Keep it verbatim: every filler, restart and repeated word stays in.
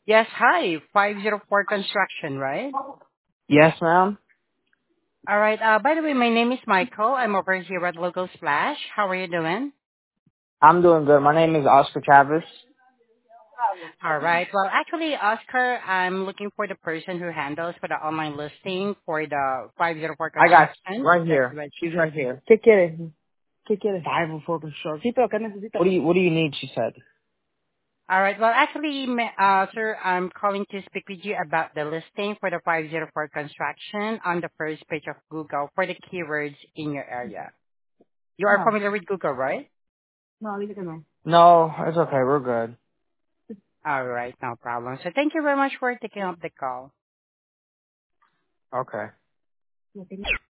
Yes, hi. five oh four Construction, right? Yes, ma'am. All right. Uh, by the way, my name is Michael. I'm over here at Local Splash. How are you doing? I'm doing good. My name is Oscar Travis. All right. Well, actually, Oscar, I'm looking for the person who handles for the online listing for the five oh four I got Construction. right That's here. right. She's right here. ¿Qué quiere? ¿Qué quiere? five oh four construction. Sí, pero ¿qué necesita? What do you What do you need? She said. All right. Well, actually, ma- uh, sir, I'm calling to speak with you about the listing for the five oh four Construction on the first page of Google for the keywords in your area. You are No, familiar with Google, right? no, dice que no. No, it's okay. We're good. All right, no problem. So thank you very much for taking up the call. Okay.